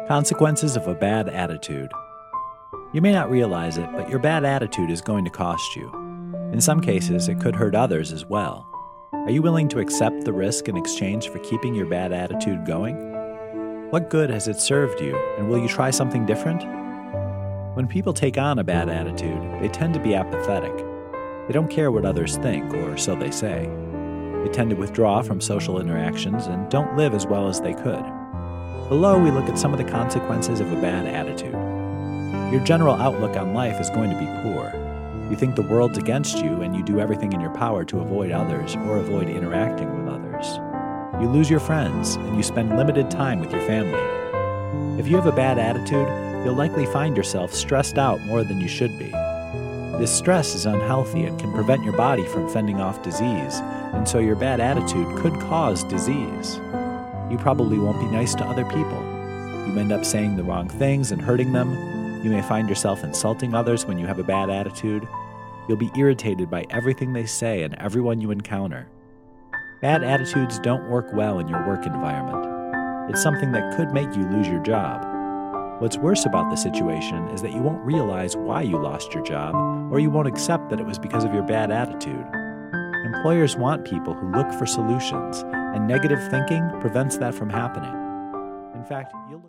Consequences of a bad attitude. You may not realize it, but your bad attitude is going to cost you. In some cases, it could hurt others as well. Are you willing to accept the risk in exchange for keeping your bad attitude going? What good has it served you, and will you try something different? When people take on a bad attitude, they tend to be apathetic. They don't care what others think, or so they say. They tend to withdraw from social interactions and don't live as well as they could. Below, we look at some of the consequences of a bad attitude. Your general outlook on life is going to be poor. You think the world's against you and you do everything in your power to avoid others or avoid interacting with others. You lose your friends and you spend limited time with your family. If you have a bad attitude, you'll likely find yourself stressed out more than you should be. This stress is unhealthy and can prevent your body from fending off disease, and so your bad attitude could cause disease. You probably won't be nice to other people. You end up saying the wrong things and hurting them. You may find yourself insulting others when you have a bad attitude. You'll be irritated by everything they say and everyone you encounter. Bad attitudes don't work well in your work environment. It's something that could make you lose your job. What's worse about the situation is that you won't realize why you lost your job, or you won't accept that it was because of your bad attitude. Employers want people who look for solutions, and negative thinking prevents that from happening. In fact, you'll